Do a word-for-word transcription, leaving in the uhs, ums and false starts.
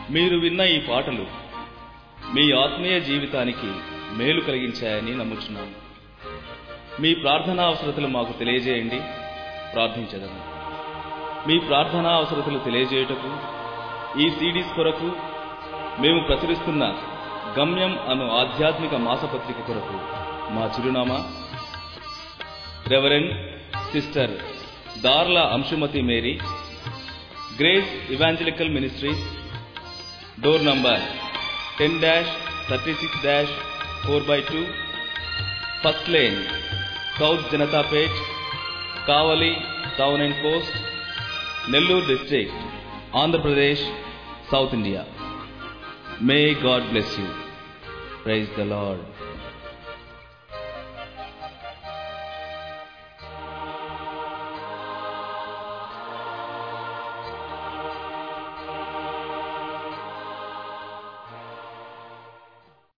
మీరు విన్న ఈ పాటలు మీ ఆత్మీయ జీవితానికి మేలు కలిగించాయని నమ్ముచున్నాను. మీ ప్రార్థనా అవసరతలు మాకు తెలియజేయండి, ప్రార్థించదము. మీ ప్రార్థనా అవసరతలు తెలియజేయుటకు ఈ సీడీస్ కొరకు మేము ప్రచురిస్తున్న గమ్యం అను ఆధ్యాత్మిక మాసపత్రిక కొరకు మా చిరునామా Reverend Sister Darla Anshumathi Mary, Grace Evangelical Ministries, door number ten dash thirty six dash four by two, First Lane, South Janatapet, Kavali town and coast, Nellore district, Andhra Pradesh, South India. May God bless you. Praise the Lord.